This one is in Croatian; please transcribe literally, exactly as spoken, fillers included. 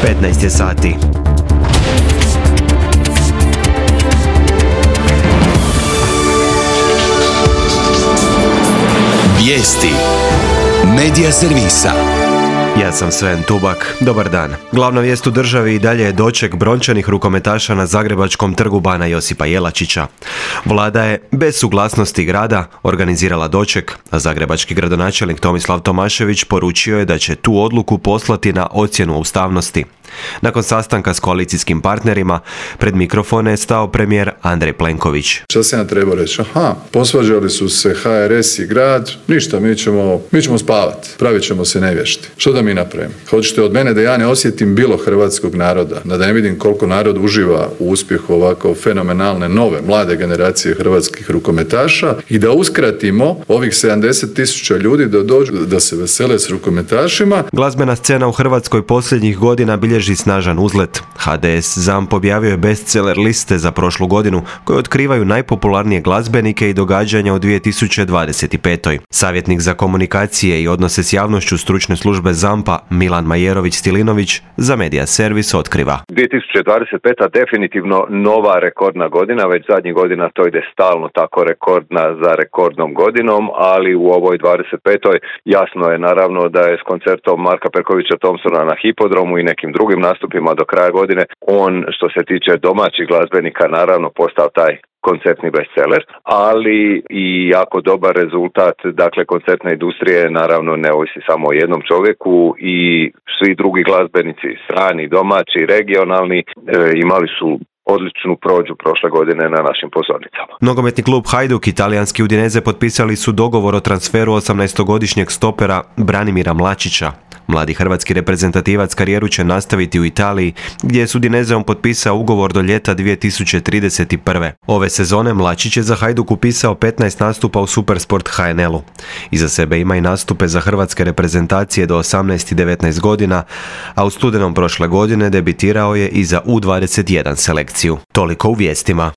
petnaest je sati. Vijesti Medija servisa. Ja sam Sven Tubak. Dobar dan. Glavna vijest u državi i dalje je doček brončanih rukometaša na zagrebačkom trgu Bana Josipa Jelačića. Vlada je, bez suglasnosti grada, organizirala doček, a zagrebački gradonačelnik Tomislav Tomašević poručio je da će tu odluku poslati na ocjenu ustavnosti. Nakon sastanka s koalicijskim partnerima, pred mikrofone je stao premijer Andrej Plenković. Šta se ja treba reći? Aha, posvađali su se ha er es i grad, ništa, mi ćemo, mi ćemo spavati, pravit ćemo se nevješti. Što da mi napravimo? Hoćete od mene da ja ne osjetim bilo hrvatskog naroda, da ne vidim koliko narod uživa u uspjehu ovako fenomenalne nove, mlade generacije hrvatskih rukometaša i da uskratimo ovih sedamdeset tisuća ljudi da dođu, da se vesele s rukometašima. Glazbena scena u Hrvatskoj posljednjih godina bilježi snažan uzlet. ha de es ZAMP objavio je bestseller liste za prošlu godinu koje otkrivaju najpopularnije glazbenike i događanja u dvije tisuće dvadeset pet. Savjetnik za komunikacije i odnose s javnošću stručne službe ZAMP-a Milan Majerović-Stilinović za Medija servis otkriva. dvije tisuće dvadeset peta definitivno nova rekordna godina, već zadnjih godina to ide stalno tako rekordna za rekordnom godinom, ali u ovoj dvadeset petoj jasno je naravno da je s koncertom Marka Perkovića Thompsona na Hipodromu i nekim drugim nastupima do kraja godine, on što se tiče domaćih glazbenika naravno postao taj koncertni bestseller, ali i jako dobar rezultat, dakle koncertne industrije naravno ne ovisi samo o jednom čovjeku i svi drugi glazbenici, strani, domaći, regionalni, e, imali su odličnu prođu prošle godine na našim pozornicama. Nogometni klub Hajduk i talijanski Udineze potpisali su dogovor o transferu osamnaestogodišnjeg stopera Branimira Mlačića. Mladi hrvatski reprezentativac karijeru će nastaviti u Italiji, gdje je s Udinezeom potpisao ugovor do ljeta dvije tisuće trideset prve. Ove sezone Mlačić je za Hajduk upisao petnaest nastupa u Supersport ha en el-u. Iza sebe ima i nastupe za hrvatske reprezentacije do osamnaest i devetnaest godina, a u studenom prošle godine debitirao je i za u dvadeset jedan selekciju. Toliko u vijestima.